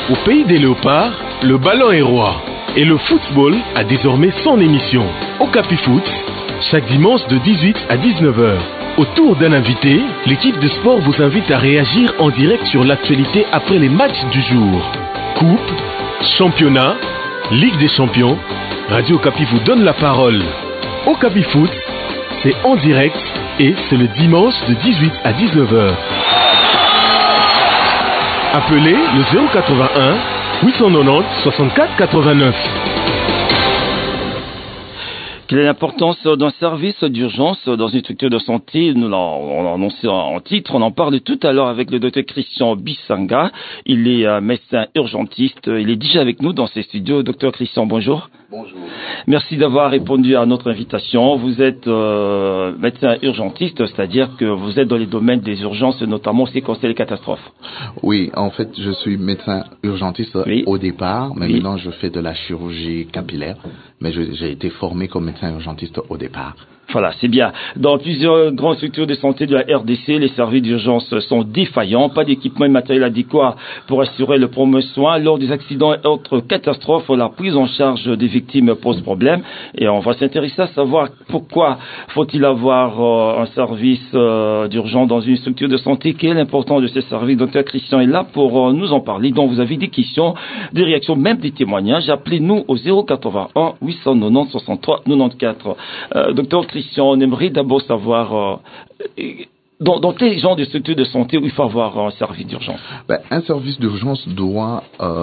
Au pays des léopards, le ballon est roi. Et le football a désormais son émission. Okapi Foot, chaque dimanche de 18 à 19h. Autour d'un invité, l'équipe de sport vous invite à réagir en direct sur l'actualité après les matchs du jour. Coupe, championnat, Ligue des champions, Radio Okapi vous donne la parole. Okapi Foot, c'est en direct et c'est le dimanche de 18 à 19h. Appelez le 081 890 64 89. Quelle est l'importance d'un service d'urgence dans une structure de santé? Nous l'avons annoncé en titre. On en parle tout à l'heure avec le docteur Christian Bissanga. Il est médecin urgentiste. Il est déjà avec nous dans ces studios. Docteur Christian, bonjour. Bonjour. Merci d'avoir répondu à notre invitation. Vous êtes médecin urgentiste, c'est-à-dire que vous êtes dans les domaines des urgences, notamment aussi concernant les catastrophes. Oui, en fait, je suis médecin urgentiste au départ, mais maintenant je fais de la chirurgie capillaire, mais j'ai été formé comme médecin urgentiste au départ. Voilà, c'est bien. Dans plusieurs grandes structures de santé de la RDC, les services d'urgence sont défaillants, pas d'équipement et matériel adéquat pour assurer le premier soin. Lors des accidents et autres catastrophes, la prise en charge des victimes pose problème. Et on va s'intéresser à savoir pourquoi faut-il avoir un service d'urgence dans une structure de santé. Quel est l'importance de ces services? Docteur Christian est là pour nous en parler. Donc vous avez des questions, des réactions, même des témoignages. Appelez-nous au 081 890 63 94. Docteur Christian, on aimerait d'abord savoir dans quel genre de structure de santé où il faut avoir un service d'urgence. Un service d'urgence doit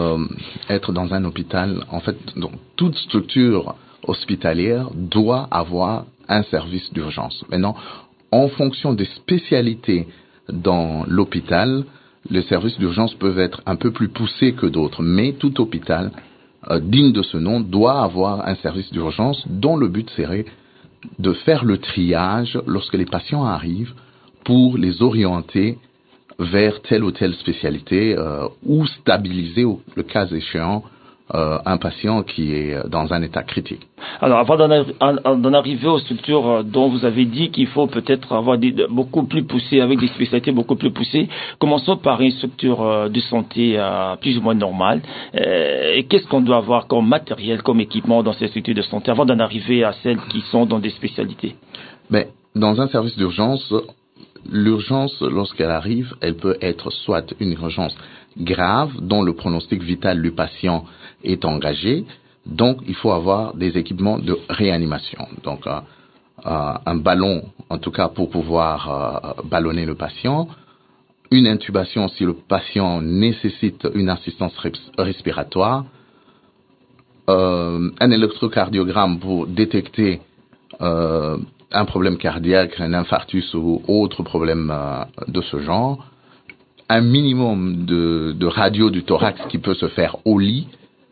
être dans un hôpital. En fait, donc, toute structure hospitalière doit avoir un service d'urgence. Maintenant, en fonction des spécialités dans l'hôpital, les services d'urgence peuvent être un peu plus poussés que d'autres, mais tout hôpital digne de ce nom doit avoir un service d'urgence dont le but serait de faire le triage lorsque les patients arrivent pour les orienter vers telle ou telle spécialité ou stabiliser, le cas échéant, un patient qui est dans un état critique. Alors, avant d'en arriver aux structures dont vous avez dit qu'il faut peut-être avoir beaucoup plus poussées, avec des spécialités beaucoup plus poussées, commençons par une structure de santé plus ou moins normale. Et qu'est-ce qu'on doit avoir comme matériel, comme équipement dans ces structures de santé avant d'en arriver à celles qui sont dans des spécialités? Dans un service d'urgence, l'urgence, lorsqu'elle arrive, elle peut être soit une urgence grave, dont le pronostic vital du patient est engagé. Donc, il faut avoir des équipements de réanimation. Donc, un ballon, en tout cas, pour pouvoir ballonner le patient. Une intubation si le patient nécessite une assistance respiratoire. Un électrocardiogramme pour détecter un problème cardiaque, un infarctus ou autre problème de ce genre. Un minimum de radio du thorax qui peut se faire au lit.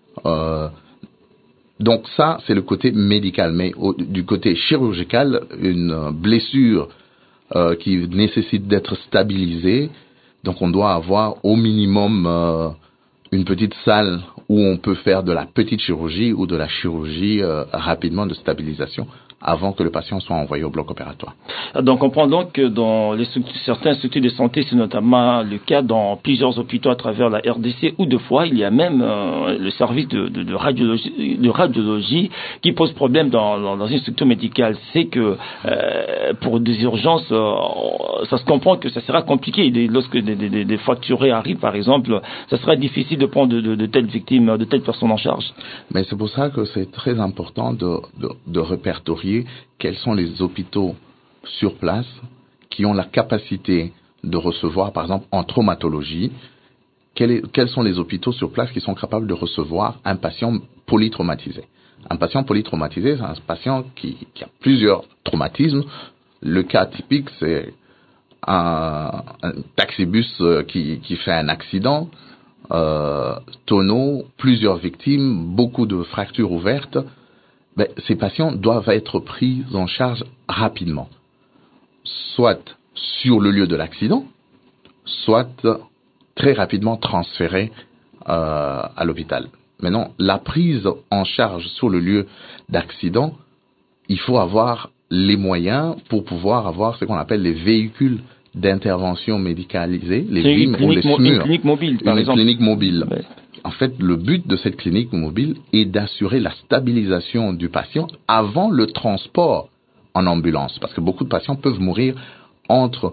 Donc ça, c'est le côté médical. Mais du côté chirurgical, une blessure qui nécessite d'être stabilisée, donc on doit avoir au minimum une petite salle où on peut faire de la petite chirurgie ou de la chirurgie rapidement de stabilisation avant que le patient soit envoyé au bloc opératoire. Donc, on comprend donc que dans certaines structures de santé, c'est notamment le cas dans plusieurs hôpitaux à travers la RDC, où de fois, il y a même le service de radiologie qui pose problème dans une structure médicale. C'est que pour des urgences, ça se comprend que ça sera compliqué. Lorsque des fracturés arrivent, par exemple, ça sera difficile de prendre de telles victimes, de telles personnes en charge. Mais c'est pour ça que c'est très important de répertorier quels sont les hôpitaux sur place qui ont la capacité de recevoir, par exemple, en traumatologie, quels sont les hôpitaux sur place qui sont capables de recevoir un patient polytraumatisé. Un patient polytraumatisé, c'est un patient qui a plusieurs traumatismes. Le cas typique, c'est un taxibus qui fait un accident, tonneau, plusieurs victimes, beaucoup de fractures ouvertes. Ces patients doivent être pris en charge rapidement, soit sur le lieu de l'accident, soit très rapidement transférés à l'hôpital. Maintenant, la prise en charge sur le lieu d'accident, il faut avoir les moyens pour pouvoir avoir ce qu'on appelle les véhicules d'intervention médicalisée, les VIM ou les SMUR. Une clinique mobile, par exemple. Une clinique mobile. Ouais. en fait, le but de cette clinique mobile est d'assurer la stabilisation du patient avant le transport en ambulance. Parce que beaucoup de patients peuvent mourir entre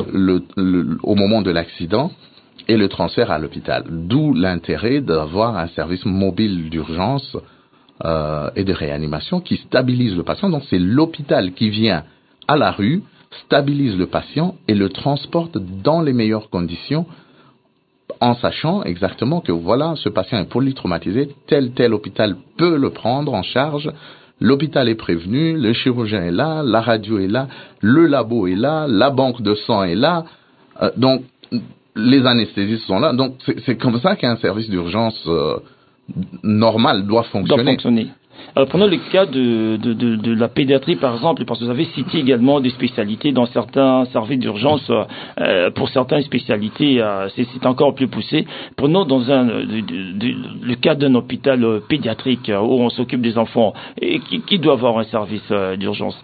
au moment de l'accident et le transfert à l'hôpital. D'où l'intérêt d'avoir un service mobile d'urgence et de réanimation qui stabilise le patient. Donc c'est l'hôpital qui vient à la rue, stabilise le patient et le transporte dans les meilleures conditions en sachant exactement que voilà, ce patient est polytraumatisé, tel hôpital peut le prendre en charge, l'hôpital est prévenu, le chirurgien est là, la radio est là, le labo est là, la banque de sang est là, donc les anesthésistes sont là, donc c'est comme ça qu'un service d'urgence normal doit fonctionner. Alors prenons le cas de la pédiatrie par exemple, parce que vous avez cité également des spécialités dans certains services d'urgence. Pour certaines spécialités, c'est encore plus poussé. Prenons dans le cas d'un hôpital pédiatrique où on s'occupe des enfants. Et qui doit avoir un service d'urgence?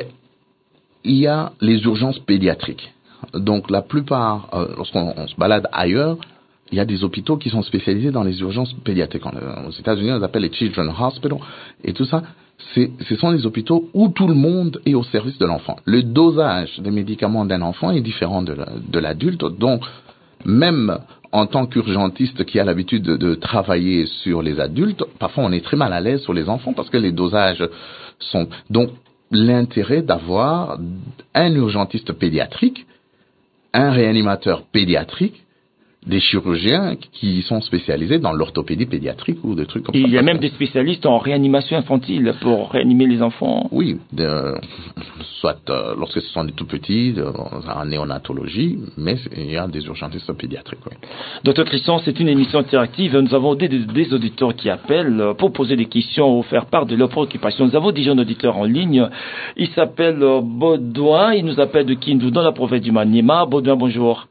Il y a les urgences pédiatriques. Donc la plupart, lorsqu'on se balade ailleurs, il y a des hôpitaux qui sont spécialisés dans les urgences pédiatriques. Aux États-Unis, on les appelle les Children's Hospital et tout ça. Ce sont les hôpitaux où tout le monde est au service de l'enfant. Le dosage des médicaments d'un enfant est différent de l'adulte. Donc, même en tant qu'urgentiste qui a l'habitude de travailler sur les adultes, parfois on est très mal à l'aise sur les enfants parce que les dosages sont... Donc, l'intérêt d'avoir un urgentiste pédiatrique, un réanimateur pédiatrique, des chirurgiens qui sont spécialisés dans l'orthopédie pédiatrique ou des trucs comme ça. Il y a même des spécialistes en réanimation infantile pour réanimer les enfants. Oui, soit lorsque ce sont des tout petits, en néonatologie, mais il y a des urgentistes pédiatriques. Oui. Docteur Christian, c'est une émission interactive. Nous avons des auditeurs qui appellent pour poser des questions ou faire part de leurs préoccupations. Nous avons déjà un auditeur en ligne. Il s'appelle Baudouin. Il nous appelle de Kindu dans la province du Maniema. Baudouin, bonjour.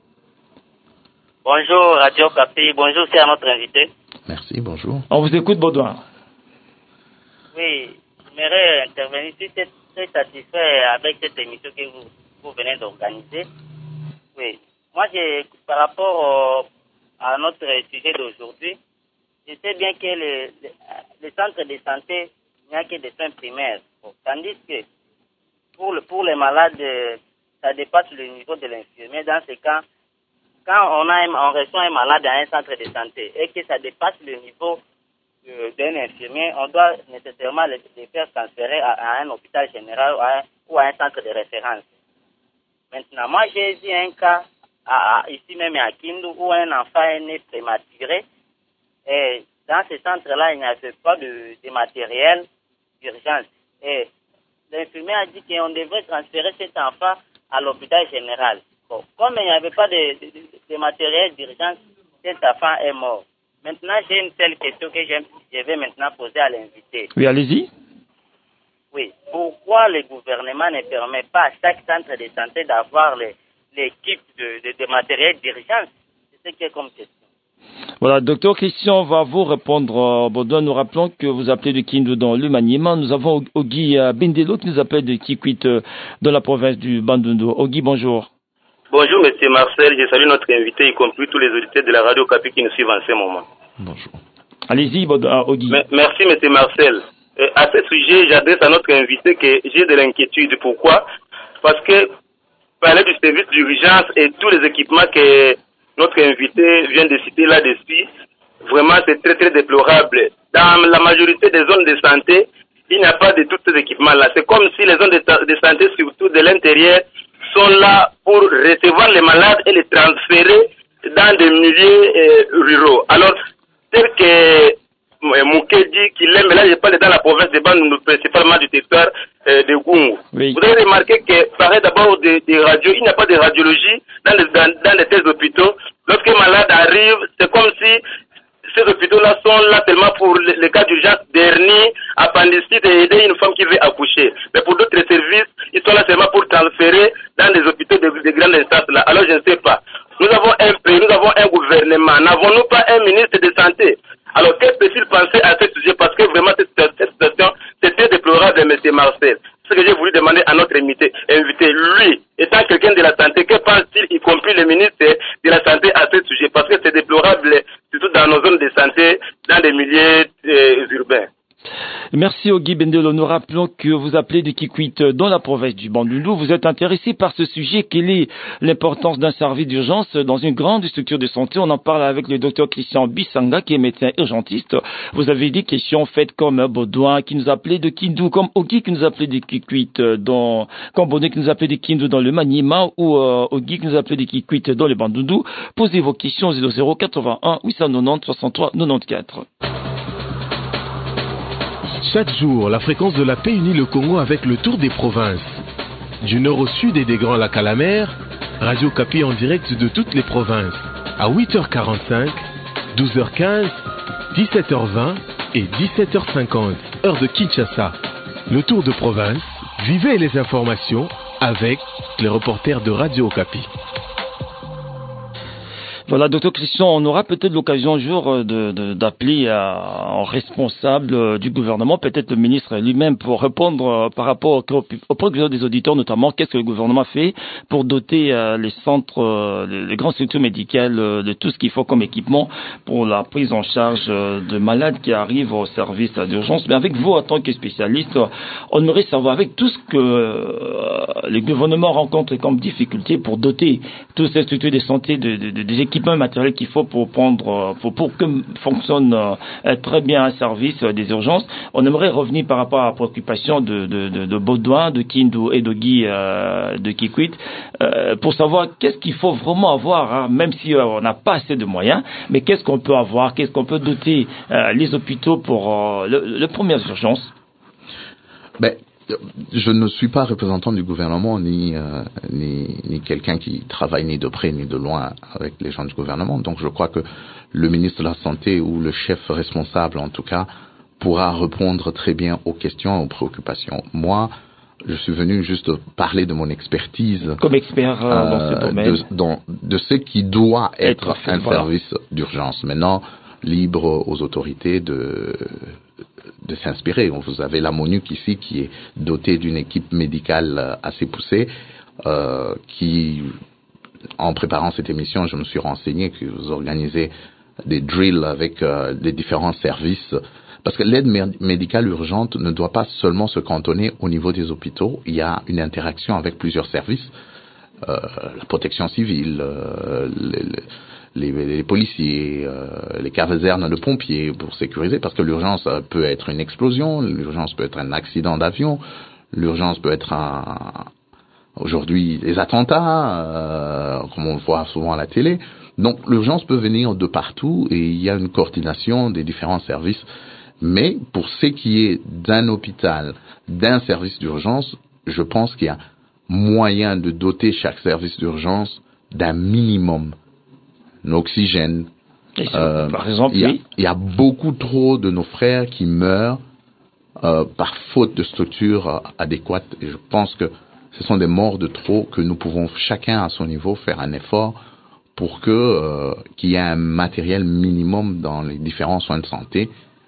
Bonjour Radio Capi, bonjour, c'est à notre invité. Merci, bonjour. On vous écoute, Baudouin. Oui, j'aimerais intervenir. Je suis très satisfait avec cette émission que vous venez d'organiser. Oui, moi, par rapport à notre sujet d'aujourd'hui, je sais bien que les centres de santé, il n'y a que des soins primaires. Tandis que pour les malades, ça dépasse le niveau de l'infirmier. Dans ce cas, quand on reçoit un malade à un centre de santé et que ça dépasse le niveau d'un infirmier, on doit nécessairement les faire transférer à un hôpital général ou à un centre de référence. Maintenant, moi j'ai vu un cas ici même à Kindu où un enfant est né prématuré et dans ce centre-là, il n'y avait pas de matériel d'urgence. Et l'infirmier a dit qu'on devrait transférer cet enfant à l'hôpital général. Bon, comme il n'y avait pas de matériel d'urgence, cet enfant est mort. Maintenant, j'ai une telle question que je vais maintenant poser à l'invité. Oui, allez-y. Oui, pourquoi le gouvernement ne permet pas à chaque centre de santé d'avoir l'équipe de matériel d'urgence? C'est ce qui est comme question. Voilà, docteur Christian va vous répondre. Baudouin, nous rappelons que vous appelez de Kindu dans le Maniema. Nous avons Ogi Bindelo qui nous appelle de Kikwit dans la province du Bandundu. Ogi, bonjour. Bonjour, monsieur Marcel. Je salue notre invité, y compris tous les auditeurs de la radio Capi qui nous suivent en ce moment. Bonjour. Allez-y, Ogi. Merci, monsieur Marcel. À ce sujet, j'adresse à notre invité que j'ai de l'inquiétude. Pourquoi? Parce que parler du service d'urgence et tous les équipements que notre invité vient de citer là-dessus, vraiment, c'est très, très déplorable. Dans la majorité des zones de santé, il n'y a pas de tous ces équipements-là. C'est comme si les zones de santé, surtout de l'intérieur, sont là pour recevoir les malades et les transférer dans des milieux ruraux. Alors, tel que Mouké dit qu'il est, mais là je parle dans la province de Bandundu, principalement du territoire de Gungu. Oui. Vous avez remarqué que, pareil d'abord des radios, il n'y a pas de radiologie dans de tels hôpitaux. Lorsqu'un malade arrive, c'est comme si ces hôpitaux-là sont là seulement pour les cas d'urgence dernier, appendicite et aider une femme qui veut accoucher. Mais pour d'autres services, ils sont là seulement pour transférer dans les hôpitaux de grandes instances là. Alors je ne sais pas. Nous avons un pays, nous avons un gouvernement. N'avons-nous pas un ministre de santé? Alors que peut-il penser à ce sujet? Parce que vraiment cette situation, c'est très déplorable, M. Marcel. Ce que j'ai voulu demander à notre invité, lui, étant quelqu'un de la santé, que pense-t-il, y compris le ministre de la Santé, à ce sujet? Parce que c'est déplorable, surtout dans nos zones de santé, dans des milieux urbains. Merci Ogui Bendelo. Nous rappelons que vous appelez de Kikwit dans la province du Bandundu. Vous êtes intéressé par ce sujet. Quelle est l'importance d'un service d'urgence dans une grande structure de santé? On en parle avec le docteur Christian Bissanga, qui est médecin urgentiste. Vous avez des questions faites comme Baudouin, qui nous appelait de Kindu, comme Ogui, qui nous appelait de Kikwit comme Baudouin, qui nous appelait de Kindu dans le Maniema, ou Ogui, qui nous appelait de Kikwit dans le Bandundu. Posez vos questions au 00 81 890 63 94. Chaque jour, la fréquence de la paix unit le Congo avec le tour des provinces. Du nord au sud et des Grands Lacs à la mer, Radio Kapi en direct de toutes les provinces. À 8h45, 12h15, 17h20 et 17h50, heure de Kinshasa. Le tour de province, vivez les informations avec les reporters de Radio Kapi. Voilà, docteur Christian, on aura peut-être l'occasion un jour d'appeler un responsable du gouvernement, peut-être le ministre lui-même, pour répondre par rapport aux préoccupations des auditeurs, notamment qu'est-ce que le gouvernement fait pour doter les centres, les grandes structures médicales de tout ce qu'il faut comme équipement pour la prise en charge de malades qui arrivent au service d'urgence. Mais avec vous, en tant que spécialiste, on aimerait savoir, avec tout ce que le gouvernement rencontre comme difficulté pour doter toutes ces structures de santé des équipements matériels qu'il faut pour que fonctionne très bien un service des urgences. On aimerait revenir par rapport à la préoccupation de Baudouin, de Kindu et de Guy de Kikwit pour savoir qu'est-ce qu'il faut vraiment avoir, hein, même si on n'a pas assez de moyens, mais qu'est-ce qu'on peut avoir, qu'est-ce qu'on peut doter les hôpitaux pour les premières urgences. Je ne suis pas représentant du gouvernement ni quelqu'un qui travaille ni de près ni de loin avec les gens du gouvernement. Donc je crois que le ministre de la Santé ou le chef responsable en tout cas pourra répondre très bien aux questions et aux préoccupations. Moi, je suis venu juste parler de mon expertise comme expert dans ce domaine de ce qui doit être un service d'urgence. Maintenant, libre aux autorités de s'inspirer. Vous avez la MONUC ici qui est dotée d'une équipe médicale assez poussée qui, en préparant cette émission, je me suis renseigné que vous organisez des drills avec les différents services parce que l'aide médicale urgente ne doit pas seulement se cantonner au niveau des hôpitaux. Il y a une interaction avec plusieurs services, la protection civile, les policiers, les casernes de pompiers pour sécuriser, parce que l'urgence peut être une explosion, l'urgence peut être un accident d'avion, l'urgence peut être aujourd'hui des attentats, comme on le voit souvent à la télé. Donc l'urgence peut venir de partout et il y a une coordination des différents services. Mais pour ce qui est d'un hôpital, d'un service d'urgence, je pense qu'il y a moyen de doter chaque service d'urgence d'un minimum. L'oxygène. Par exemple, il y a beaucoup trop de nos frères qui meurent par faute de structure adéquate. Et je pense que ce sont des morts de trop que nous pouvons chacun à son niveau faire un effort pour qu'il y ait un matériel minimum dans les différents soins de santé.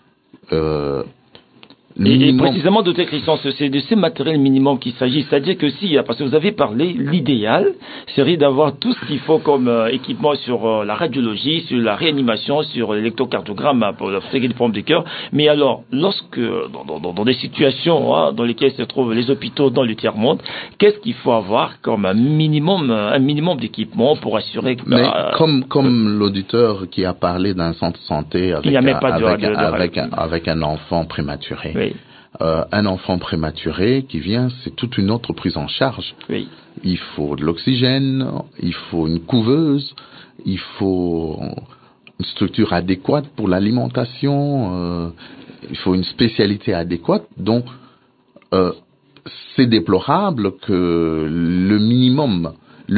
Et précisément, docteur Christian, c'est de ces matériels minimums qu'il s'agit. C'est-à-dire que parce que vous avez parlé, l'idéal serait d'avoir tout ce qu'il faut comme équipement sur la radiologie, sur la réanimation, sur l'électrocardiogramme pour la protéger des problèmes de cœur. Mais alors, lorsque, dans des situations dans lesquelles se trouvent les hôpitaux dans le tiers-monde, qu'est-ce qu'il faut avoir comme un minimum d'équipement pour assurer que... Mais comme l'auditeur qui a parlé d'un centre de santé avec un enfant prématuré. Oui. Un enfant prématuré qui vient, c'est toute une autre prise en charge. Oui. Il faut de l'oxygène, il faut une couveuse, il faut une structure adéquate pour l'alimentation, il faut une spécialité adéquate. Donc, c'est déplorable que le minimum,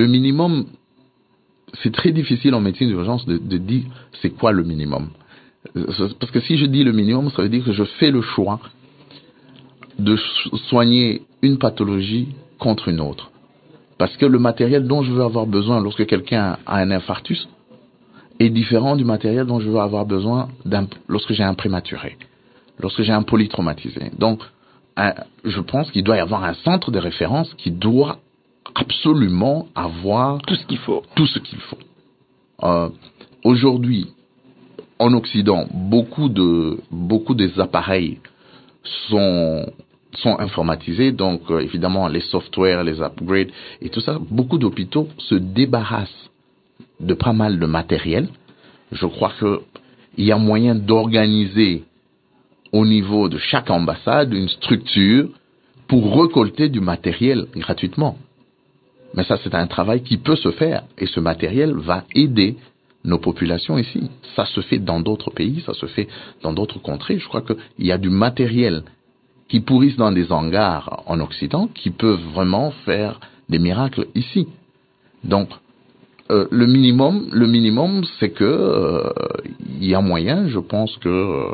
c'est très difficile en médecine d'urgence de dire c'est quoi le minimum. Parce que si je dis le minimum, ça veut dire que je fais le choix de soigner une pathologie contre une autre. Parce que le matériel dont je veux avoir besoin lorsque quelqu'un a un infarctus est différent du matériel dont je veux avoir besoin lorsque j'ai un prématuré, lorsque j'ai un polytraumatisé. Donc, je pense qu'il doit y avoir un centre de référence qui doit absolument avoir tout ce qu'il faut. Aujourd'hui, en Occident, beaucoup des appareils sont informatisés, donc évidemment les softwares, les upgrades et tout ça. Beaucoup d'hôpitaux se débarrassent de pas mal de matériel. Je crois que il y a moyen d'organiser au niveau de chaque ambassade une structure pour récolter du matériel gratuitement. Mais ça, c'est un travail qui peut se faire et ce matériel va aider nos populations ici. Ça se fait dans d'autres pays, ça se fait dans d'autres contrées. Je crois qu'il y a du matériel qui pourrissent dans des hangars en Occident qui peuvent vraiment faire des miracles ici. Donc, le minimum, c'est que il y a moyen, je pense que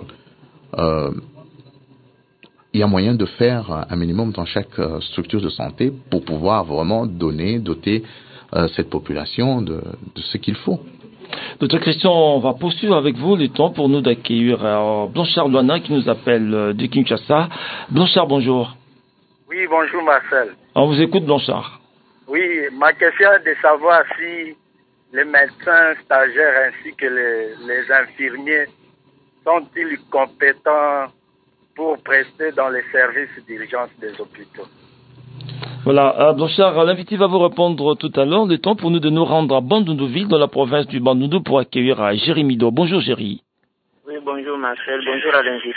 il y a moyen de faire un minimum dans chaque structure de santé pour pouvoir vraiment doter cette population de ce qu'il faut. Docteur Christian, on va poursuivre avec vous le temps pour nous d'accueillir Blanchard Luana qui nous appelle de Kinshasa. Blanchard, bonjour. Oui, bonjour Marcel. On vous écoute, Blanchard. Oui, ma question est de savoir si les médecins stagiaires ainsi que les infirmiers sont-ils compétents pour prester dans les services d'urgence des hôpitaux. Voilà, Blanchard, l'invité va vous répondre tout à l'heure. Le temps pour nous de nous rendre à Bandundu-Ville, dans la province du Bandundu, pour accueillir Jérémy Do. Bonjour, Jéry. Oui, bonjour, Marcel. Bonjour à l'invité.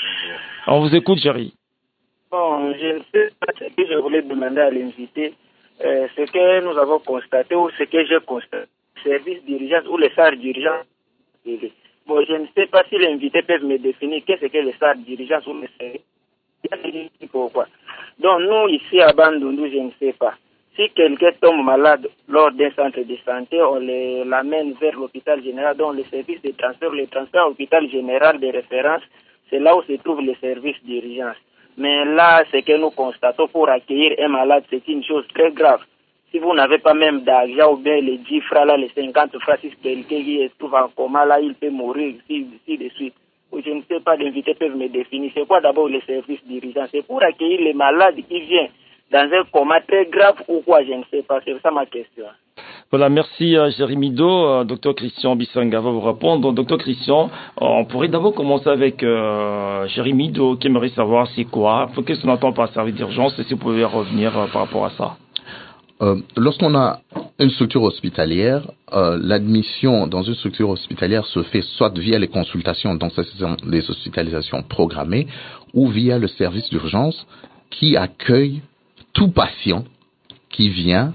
On vous écoute, Jéry. Bon, je ne sais pas ce que je voulais demander à l'invité. Ce que nous avons constaté ou ce que j'ai constaté, service d'urgence ou les SAR d'urgence. Bon, je ne sais pas si l'invité peut me définir qu'est-ce que les SAR d'urgence ou les services. Pourquoi? Donc, nous, ici à Bandundu, je ne sais pas. Si quelqu'un tombe malade lors d'un centre de santé, on l'amène vers l'hôpital général, donc le service de transfert, le transfert à l'hôpital général de référence, c'est là où se trouve le service d'urgence. Mais là, ce que nous constatons pour accueillir un malade, c'est une chose très grave. Si vous n'avez pas même d'argent ou bien les 10 francs, là, les 50 francs, si quelqu'un qui se trouve en coma, là, il peut mourir ici de suite. Je ne sais pas, l'invité peut me définir. C'est quoi d'abord les services d'urgence? C'est pour accueillir les malades qui viennent dans un coma très grave ou quoi? Je ne sais pas. C'est ça ma question. Voilà, merci Jérémy Do. Docteur Christian Bissanga va vous répondre. Docteur Christian, on pourrait d'abord commencer avec Jérémy Do qui aimerait savoir c'est quoi, qu'est-ce qu'on entend par service d'urgence et si vous pouvez revenir par rapport à ça. Lorsqu'on a une structure hospitalière, l'admission dans une structure hospitalière se fait soit via les consultations, donc ce sont les hospitalisations programmées, ou via le service d'urgence qui accueille tout patient qui vient,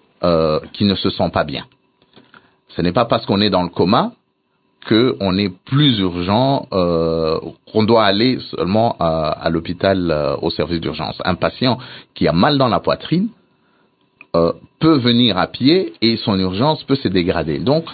qui ne se sent pas bien. Ce n'est pas parce qu'on est dans le coma qu'on est plus urgent, qu'on doit aller seulement à l'hôpital, au service d'urgence. Un patient qui a mal dans la poitrine peut venir à pied et son urgence peut se dégrader. Donc,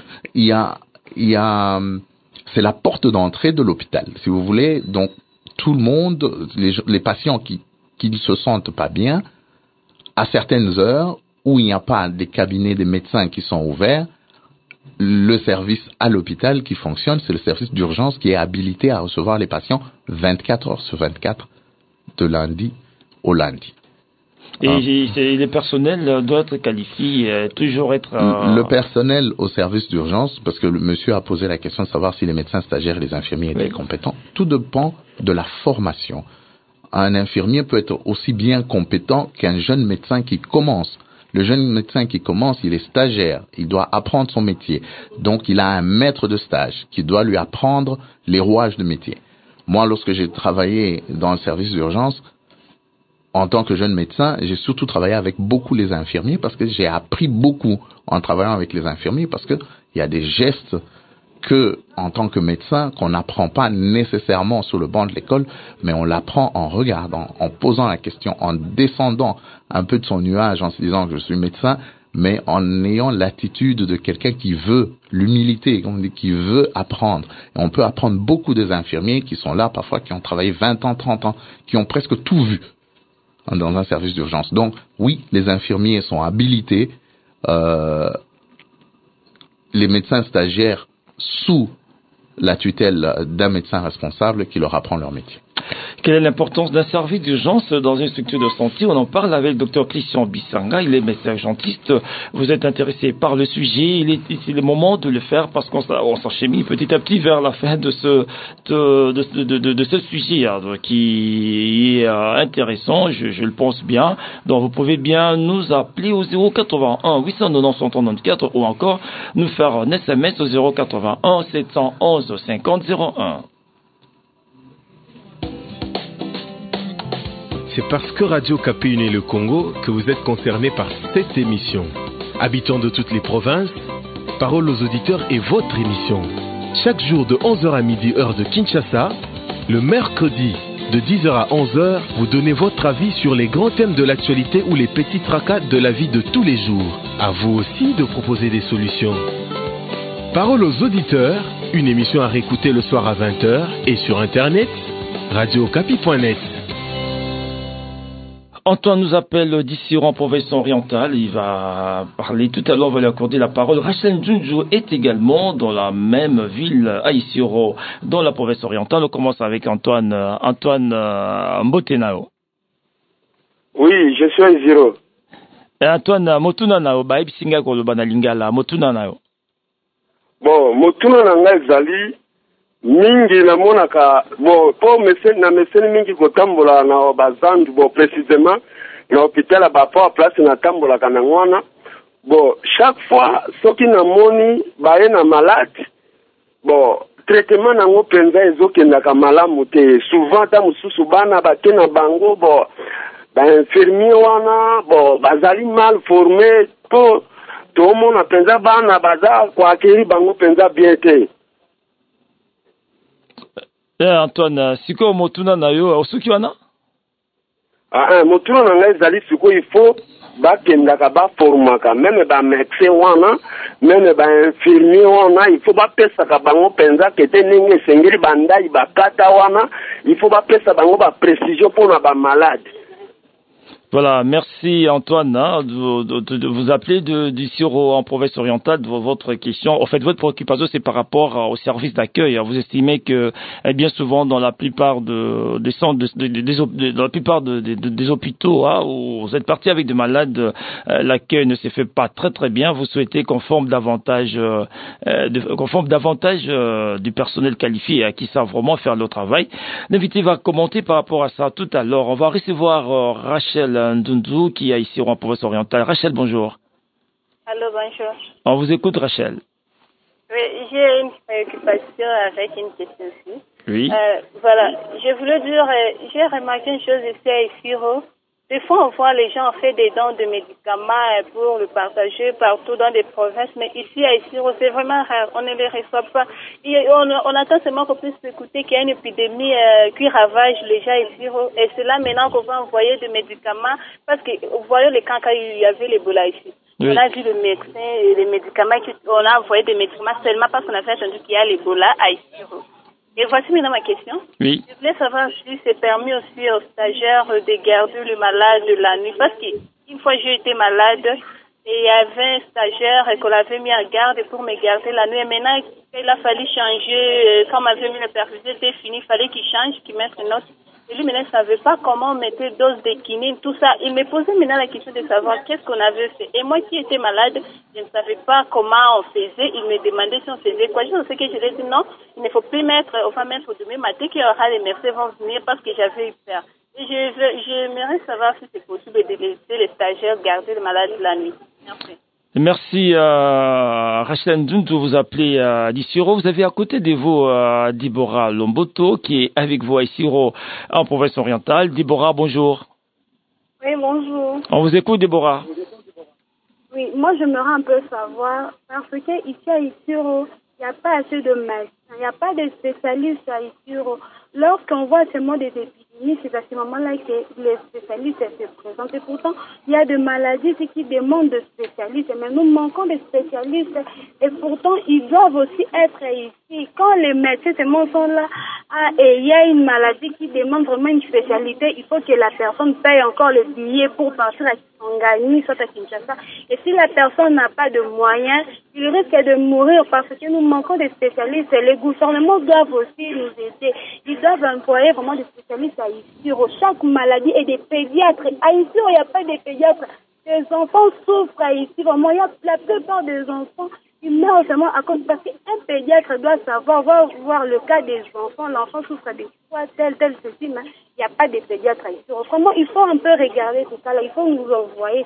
c'est la porte d'entrée de l'hôpital, si vous voulez. Donc, tout le monde, les patients qui ne se sentent pas bien, à certaines heures où il n'y a pas des cabinets des médecins qui sont ouverts, le service à l'hôpital qui fonctionne, c'est le service d'urgence qui est habilité à recevoir les patients 24 heures sur 24, de lundi au lundi. Et le personnel doit être qualifié, toujours être... Le personnel au service d'urgence, parce que le monsieur a posé la question de savoir si les médecins stagiaires et les infirmiers étaient compétents. Tout dépend de la formation. Un infirmier peut être aussi bien compétent qu'un jeune médecin qui commence. Le jeune médecin qui commence, il est stagiaire, il doit apprendre son métier. Donc il a un maître de stage qui doit lui apprendre les rouages de métier. Moi, lorsque j'ai travaillé dans le service d'urgence, en tant que jeune médecin, j'ai surtout travaillé avec beaucoup les infirmiers parce que j'ai appris beaucoup en travaillant avec les infirmiers parce que il y a des gestes que, en tant que médecin, qu'on n'apprend pas nécessairement sur le banc de l'école, mais on l'apprend en regardant, en posant la question, en descendant un peu de son nuage, en se disant que je suis médecin, mais en ayant l'attitude de quelqu'un qui veut, l'humilité, qui veut apprendre. Et on peut apprendre beaucoup des infirmiers qui sont là, parfois, qui ont travaillé 20 ans, 30 ans, qui ont presque tout vu dans un service d'urgence. Donc, oui, les infirmiers sont habilités, les médecins stagiaires sous la tutelle d'un médecin responsable qui leur apprend leur métier. Quelle est l'importance d'un service d'urgence dans une structure de santé? On en parle avec le Dr Christian Bissanga, il est médecin urgentiste. Vous êtes intéressé par le sujet, c'est le moment de le faire parce qu'on s'enchemine petit à petit vers la fin de ce sujet qui est intéressant, je le pense bien. Donc vous pouvez bien nous appeler au 081 890 194 ou encore nous faire un SMS au 081 711 50 01. C'est parce que Radio Okapi unit le Congo que vous êtes concernés par cette émission. Habitants de toutes les provinces, parole aux auditeurs est votre émission. Chaque jour de 11h à midi heure de Kinshasa, le mercredi de 10h à 11h, vous donnez votre avis sur les grands thèmes de l'actualité ou les petits tracas de la vie de tous les jours. À vous aussi de proposer des solutions. Parole aux auditeurs, une émission à réécouter le soir à 20h et sur internet, radiookapi.net. Antoine nous appelle d'Issiro en province orientale. Il va parler tout à l'heure, on va lui accorder la parole. Rachel Njunju est également dans la même ville à Issiro, dans la province orientale. On commence avec Antoine Mbotenao. Oui, je suis à Issiro. Antoine Motunanao, Baïbsinga Kolobana Lingala, Motunanao. Bon, Motuna Nanga Zali. Mingi na monaka bo po meseni mingi kotambola na bazandu bo précisément na hôpital ba po place na tambola kana ngwana bo chaque fois soki na moni baye na malade bo traitement na ngo penza ezokenda ka malamu te souvent ta mususu bana bate na bango bo ba infirmier wana bo bazali mal formé po to mona penza bana baza kwa akiri bango penza bien te. Antoine, siko motuna na yo osuki wana? Motuna na ngai zali siko il faut bakendaka baformaka meme bamédecin wana meme bainfirmier wana il faut bapesaka bango penza kete ndenge esengeli bandai bakata wana il faut bapesa bango baprécision mpona bamalade. Voilà, merci Antoine de vous appeler d'Issiro en province orientale. Votre question, en fait, votre préoccupation, c'est par rapport au service d'accueil. Vous estimez que bien souvent dans la plupart des centres, dans la plupart des hôpitaux, où vous êtes parti avec des malades, l'accueil ne s'est fait pas très très bien. Vous souhaitez qu'on forme davantage du personnel qualifié qui savent vraiment faire le travail. L'invité va commenter par rapport à ça tout à l'heure. On va recevoir Rachel Ndundu qui est ici en province orientale. Rachel, bonjour. Allô, bonjour. On vous écoute, Rachel. Oui, j'ai une préoccupation avec une question aussi. Oui. Voilà, je voulais dire, j'ai remarqué une chose ici à Issiro. Des fois, on voit les gens faire des dons de médicaments pour le partager partout dans des provinces, mais ici à Issiro, c'est vraiment rare. On ne les reçoit pas. On attend seulement qu'on puisse écouter qu'il y a une épidémie qui ravage les gens à Issiro. Et c'est là maintenant qu'on va envoyer des médicaments, parce que vous voyez les camps quand il y avait l'Ebola ici. Oui. On a vu le médecin et les médicaments, on a envoyé des médicaments seulement parce qu'on avait entendu qu'il y a l'Ebola à Issiro. Et voici maintenant ma question. Oui. Je voulais savoir si c'est permis aussi aux stagiaires de garder le malade la nuit. Parce qu'une fois j'ai été malade et il y avait un stagiaire qu'on l'avait mis en garde pour me garder la nuit. Et maintenant, il a fallu changer. Quand on m'avait mis le perfusé, c'était fini. Il fallait qu'il change, qu'il mette une autre. Et lui, maintenant, il ne savait pas comment on mettait dose de quinine, tout ça. Il me posait maintenant la question de savoir qu'est-ce qu'on avait fait. Et moi qui étais malade, je ne savais pas comment on faisait. Il me demandait si on faisait quoi. Je sais que je lui ai dit non, il ne faut plus mettre, on va mettre demain matin qu'il y aura les médecins vont venir parce que j'avais eu peur. Et j'aimerais savoir si c'est possible de laisser les stagiaires garder le malade la nuit. Merci. Merci Rachel Ndundu, vous appelez d'Issiro. Vous avez à côté de vous Deborah Lomboto qui est avec vous à Issiro en province orientale. Deborah, bonjour. Oui, bonjour. On vous écoute, Deborah. Oui, moi je me rends un peu savoir parce que ici à Issiro, il n'y a pas assez de médecins, il n'y a pas de spécialistes à Issiro. Lorsqu'on voit seulement des épidémies, c'est à ce moment-là que les spécialistes se présentent. Et pourtant, il y a des maladies qui demandent de spécialistes, mais nous manquons de spécialistes. Et pourtant, ils doivent aussi être ici. Quand les médecins seulement sont là ah, et il y a une maladie qui demande vraiment une spécialité, il faut que la personne paye encore le billet pour partir à Kisangani, soit à Kinshasa. Et si la personne n'a pas de moyens, il risque de mourir parce que nous manquons de spécialistes. Les gouvernements doivent aussi nous aider. Ils doivent employer vraiment des spécialistes à Issiro. Chaque maladie et des pédiatres. À Issiro, il n'y a pas de pédiatres. Les enfants souffrent à Issiro. Vraiment, la plupart des enfants, ils meurent seulement à cause parce qu'un pédiatre doit savoir, voir le cas des enfants. L'enfant souffre de quoi, tel, ceci, mais il n'y a pas de pédiatre ici. Vraiment, il faut un peu regarder tout ça là. Il faut nous envoyer.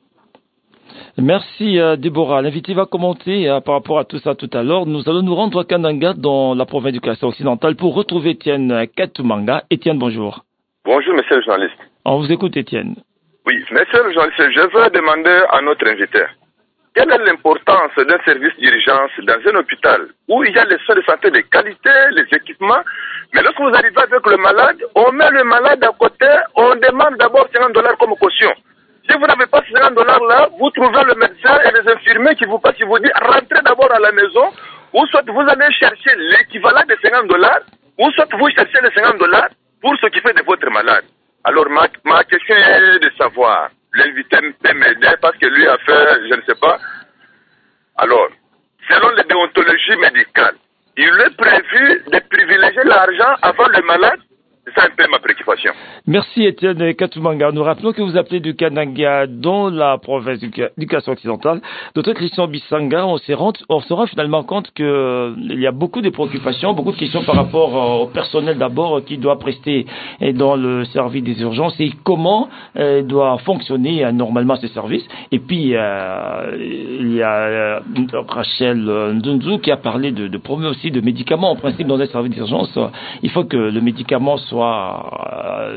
Merci Déborah. L'invité va commenter par rapport à tout ça tout à l'heure. Nous allons nous rendre à Kananga dans la province du Kassai occidental pour retrouver Étienne Katumanga. Étienne, bonjour. Bonjour, monsieur le journaliste. On vous écoute, Étienne. Oui, monsieur le journaliste, je veux demander à notre invité. Quelle est l'importance d'un service d'urgence dans un hôpital où il y a les soins de santé de qualité, les équipements, mais lorsque vous arrivez avec le malade, on met le malade à côté, on demande d'abord $50 comme caution. Si vous n'avez pas ces $50 là, vous trouvez le médecin et les infirmiers qui vous passent, qui vous disent rentrez d'abord à la maison, ou soit vous allez chercher l'équivalent de $50, ou soit vous cherchez les $50 pour s'occuper de votre malade. Alors ma question est de savoir, l'invité peut m'aider parce que lui a fait, je ne sais pas. Alors, selon les déontologies médicales, il est prévu de privilégier l'argent avant le malade. C'est un peu ma préoccupation. Merci Étienne Katumanga. Nous rappelons que vous appelez du Kananga dans la province du Kassai occidental. Dr Christian Bissanga, on se rend finalement compte qu'il y a beaucoup de préoccupations, beaucoup de questions par rapport au personnel d'abord qui doit prester dans le service des urgences et comment doit fonctionner normalement ce service. Et puis il y a Rachel Ndunzu qui a parlé de problèmes aussi de médicaments. En principe, dans un service d'urgence, il faut que le médicament soit à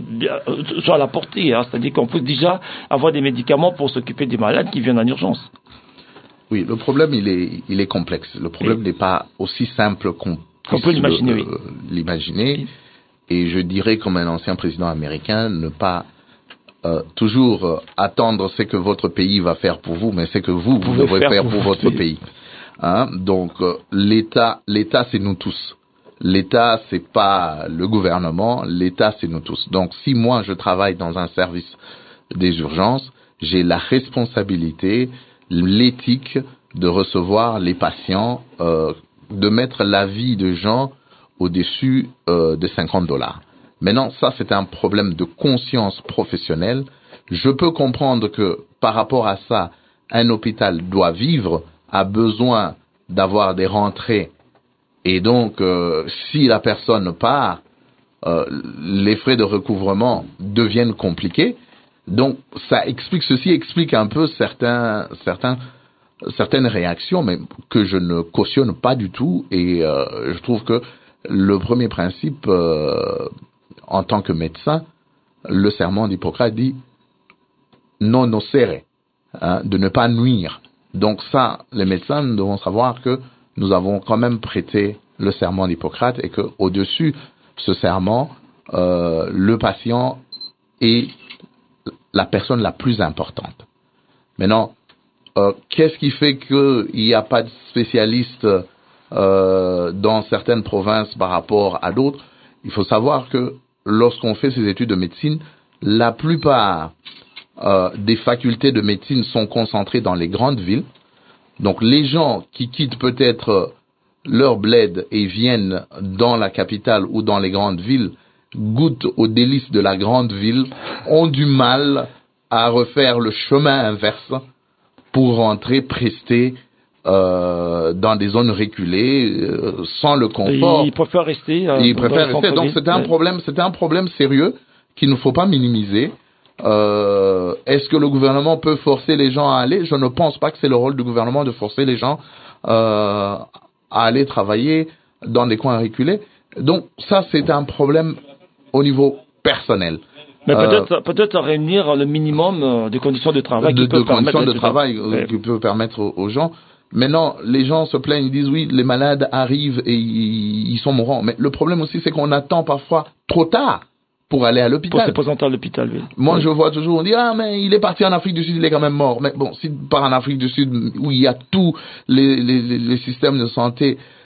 la portée, hein. C'est-à-dire qu'on peut déjà avoir des médicaments pour s'occuper des malades qui viennent en urgence. Oui, le problème il est complexe. Le problème n'est pas aussi simple qu'on peut l'imaginer. L'imaginer. Et je dirais, comme un ancien président américain, ne pas toujours attendre ce que votre pays va faire pour vous, mais ce que vous devrez faire pour votre pays. Hein? Donc l'État, c'est nous tous. L'État, c'est pas le gouvernement, l'État, c'est nous tous. Donc, si moi, je travaille dans un service des urgences, j'ai la responsabilité, l'éthique de recevoir les patients, de mettre la vie de gens au-dessus de $50. Maintenant, ça, c'est un problème de conscience professionnelle. Je peux comprendre que, par rapport à ça, un hôpital doit vivre, a besoin d'avoir des rentrées. Et donc, si la personne part, les frais de recouvrement deviennent compliqués. Donc, ceci explique un peu certaines réactions, mais que je ne cautionne pas du tout. Et je trouve que le premier principe, en tant que médecin, le serment d'Hippocrate dit non nocere, hein, de ne pas nuire. Donc ça, les médecins devront savoir que nous avons quand même prêté le serment d'Hippocrate et que au-dessus ce serment, le patient est la personne la plus importante. Maintenant, qu'est-ce qui fait qu'il n'y a pas de spécialistes dans certaines provinces par rapport à d'autres? Il faut savoir que lorsqu'on fait ces études de médecine, la plupart des facultés de médecine sont concentrées dans les grandes villes. Donc les gens qui quittent peut-être leur bled et viennent dans la capitale ou dans les grandes villes, goûtent aux délices de la grande ville, ont du mal à refaire le chemin inverse pour rentrer prester dans des zones reculées, sans le confort. Ils préfèrent rester. Donc c'est un problème sérieux qu'il ne faut pas minimiser. Est-ce que le gouvernement peut forcer les gens à aller? Je ne pense pas que c'est le rôle du gouvernement de forcer les gens à aller travailler dans des coins reculés. Donc ça, c'est un problème au niveau personnel. Mais peut-être réunir le minimum de conditions de travail qui peut permettre aux gens. Maintenant, les gens se plaignent, ils disent oui, les malades arrivent et ils sont mourants. Mais le problème aussi, c'est qu'on attend parfois trop tard pour aller à l'hôpital. Pour se présenter à l'hôpital, oui. Moi, je vois toujours, on dit, mais il est parti en Afrique du Sud, il est quand même mort. Mais bon, s'il part en Afrique du Sud, où il y a tous les systèmes de santé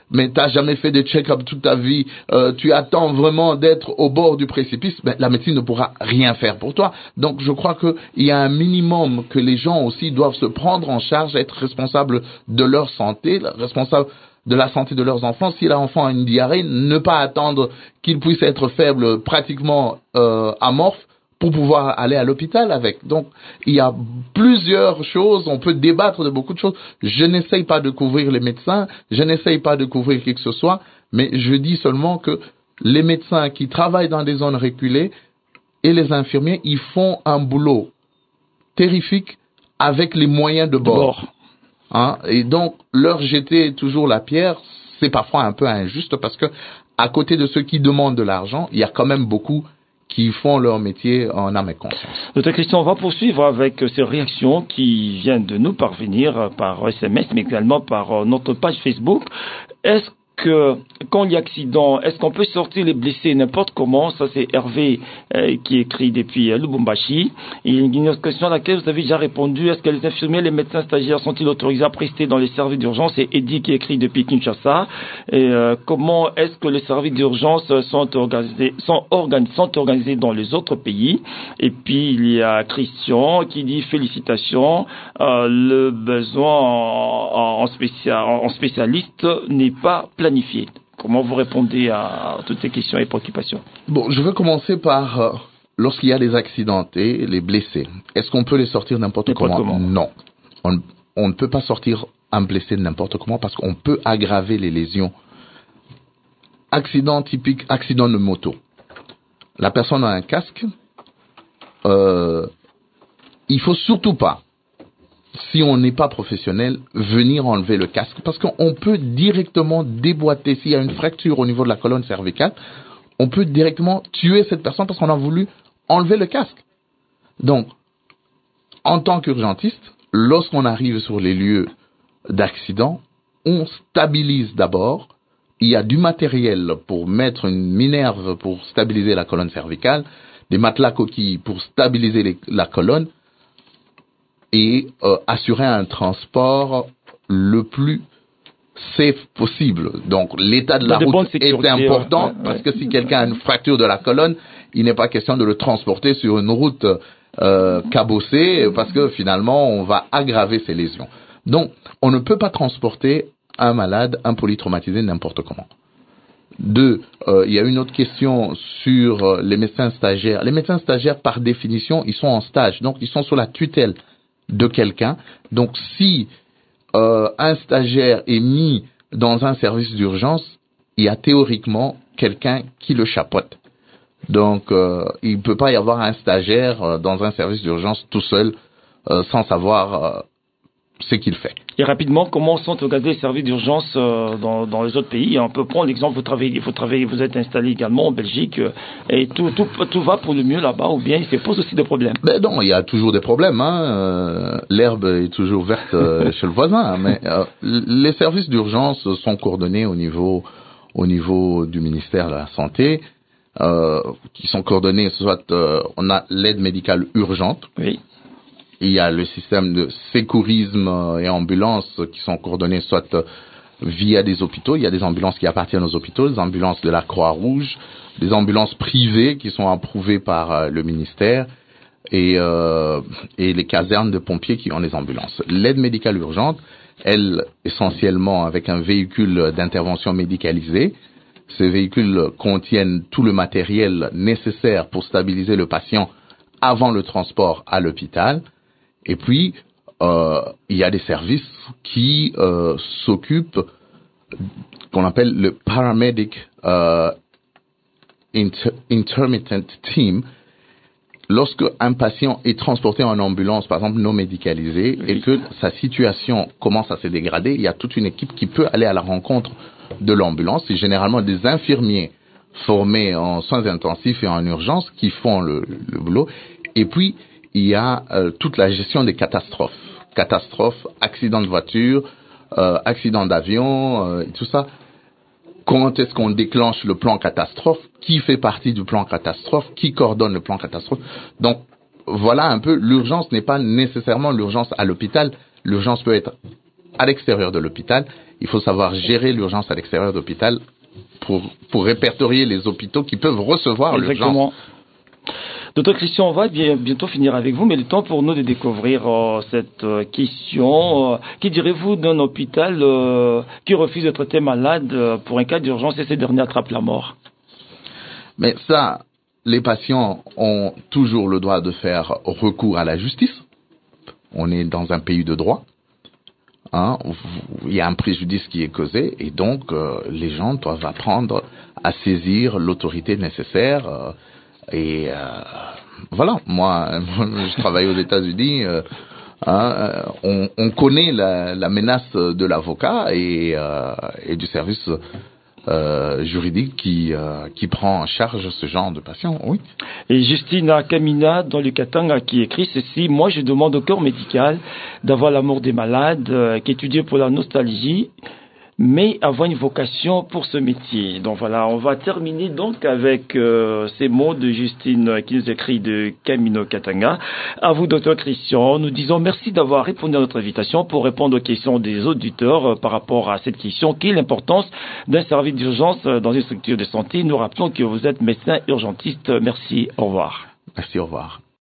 mais t'as jamais fait de check-up toute ta vie, tu attends vraiment d'être au bord du précipice, ben, la médecine ne pourra rien faire pour toi. Donc je crois que il y a un minimum que les gens aussi doivent se prendre en charge, être responsables de leur santé, responsables de la santé de leurs enfants. Si l'enfant a une diarrhée, ne pas attendre qu'il puisse être faible, pratiquement amorphe, pour pouvoir aller à l'hôpital avec. Donc, il y a plusieurs choses, on peut débattre de beaucoup de choses. Je n'essaye pas de couvrir les médecins, je n'essaye pas de couvrir qui que ce soit, mais je dis seulement que les médecins qui travaillent dans des zones reculées et les infirmiers, ils font un boulot terrifique avec les moyens de bord. Hein? Et donc, leur jeter toujours la pierre, c'est parfois un peu injuste parce que, à côté de ceux qui demandent de l'argent, il y a quand même beaucoup qui font leur métier en âme et conscience. Notre Christian, on va poursuivre avec ces réactions qui viennent de nous parvenir par SMS, mais également par notre page Facebook. Est-ce que, quand il y a accident, est-ce qu'on peut sortir les blessés n'importe comment? Ça, c'est Hervé qui écrit depuis Lubumbashi. Et une autre question à laquelle vous avez déjà répondu. Est-ce que les infirmiers, les médecins stagiaires sont-ils autorisés à prester dans les services d'urgence? C'est Eddie qui écrit depuis Kinshasa. Et comment est-ce que les services d'urgence sont organisés dans les autres pays? Et puis, il y a Christian qui dit félicitations. Le besoin en spécialiste n'est pas planifié. Comment vous répondez à toutes ces questions et préoccupations? Bon, je veux commencer par lorsqu'il y a des accidentés, les blessés. Est-ce qu'on peut les sortir n'importe comment? Non. On ne peut pas sortir un blessé n'importe comment parce qu'on peut aggraver les lésions. Accident typique, accident de moto. La personne a un casque. Il faut surtout pas, si on n'est pas professionnel, venir enlever le casque parce qu'on peut directement déboîter. S'il y a une fracture au niveau de la colonne cervicale, on peut directement tuer cette personne parce qu'on a voulu enlever le casque. Donc, en tant qu'urgentiste, lorsqu'on arrive sur les lieux d'accident, on stabilise d'abord. Il y a du matériel pour mettre une minerve pour stabiliser la colonne cervicale, des matelas coquilles pour stabiliser la colonne, et assurer un transport le plus safe possible. Donc, l'état de la route est important parce que si quelqu'un a une fracture de la colonne, il n'est pas question de le transporter sur une route cabossée parce que finalement, on va aggraver ses lésions. Donc, on ne peut pas transporter un malade, un polytraumatisé n'importe comment. Deux, il y a une autre question sur les médecins stagiaires. Les médecins stagiaires, par définition, ils sont en stage, donc ils sont sous la tutelle de quelqu'un. Donc si un stagiaire est mis dans un service d'urgence, il y a théoriquement quelqu'un qui le chapeaute. Donc il ne peut pas y avoir un stagiaire dans un service d'urgence tout seul sans savoir ce qu'il fait. Et rapidement, comment sont organisés les services d'urgence dans les autres pays? On peut prendre l'exemple, vous êtes installé également en Belgique, et tout va pour le mieux là-bas, ou bien il se pose aussi des problèmes? Ben non, il y a toujours des problèmes. L'herbe est toujours verte chez le voisin. Mais les services d'urgence sont coordonnés au niveau du ministère de la Santé, qui sont coordonnés, soit on a l'aide médicale urgente. Oui. Il y a le système de sécurisme et ambulances qui sont coordonnés soit via des hôpitaux. Il y a des ambulances qui appartiennent aux hôpitaux, des ambulances de la Croix-Rouge, des ambulances privées qui sont approuvées par le ministère et les casernes de pompiers qui ont des ambulances. L'aide médicale urgente, elle, essentiellement avec un véhicule d'intervention médicalisé. Ces véhicules contiennent tout le matériel nécessaire pour stabiliser le patient avant le transport à l'hôpital. Et puis, il y a des services qui s'occupent, qu'on appelle le Paramedic Intermittent Team. Lorsque un patient est transporté en ambulance, par exemple non médicalisée, et que sa situation commence à se dégrader, il y a toute une équipe qui peut aller à la rencontre de l'ambulance. C'est généralement des infirmiers formés en soins intensifs et en urgence qui font le boulot. Et puis, il y a toute la gestion des catastrophes. Catastrophes, accidents de voiture, accidents d'avion, et tout ça. Comment est-ce qu'on déclenche le plan catastrophe? Qui fait partie du plan catastrophe? Qui coordonne le plan catastrophe? Donc, voilà un peu, l'urgence n'est pas nécessairement l'urgence à l'hôpital. L'urgence peut être à l'extérieur de l'hôpital. Il faut savoir gérer l'urgence à l'extérieur de l'hôpital pour répertorier les hôpitaux qui peuvent recevoir l'urgence. Docteur Christian, on va bientôt finir avec vous, mais le temps pour nous de découvrir cette question. Que direz-vous d'un hôpital qui refuse de traiter malade pour un cas d'urgence et ces derniers attrapent la mort? Mais ça, les patients ont toujours le droit de faire recours à la justice. On est dans un pays de droit. Il y a un préjudice qui est causé et donc les gens doivent apprendre à saisir l'autorité nécessaire. Voilà, moi je travaille aux États-Unis. On connaît la menace de l'avocat et du service juridique qui prend en charge ce genre de patient, oui. Et Justina Kamina dans le Katanga qui écrit ceci: moi je demande au corps médical d'avoir l'amour des malades, qu'étudier pour la nostalgie, mais avoir une vocation pour ce métier. Donc voilà, on va terminer donc avec ces mots de Justine qui nous écrit de Camino Katanga. À vous, docteur Christian, nous disons merci d'avoir répondu à notre invitation pour répondre aux questions des auditeurs par rapport à cette question qui est l'importance d'un service d'urgence dans une structure de santé. Nous rappelons que vous êtes médecin urgentiste. Merci, au revoir. Merci, au revoir.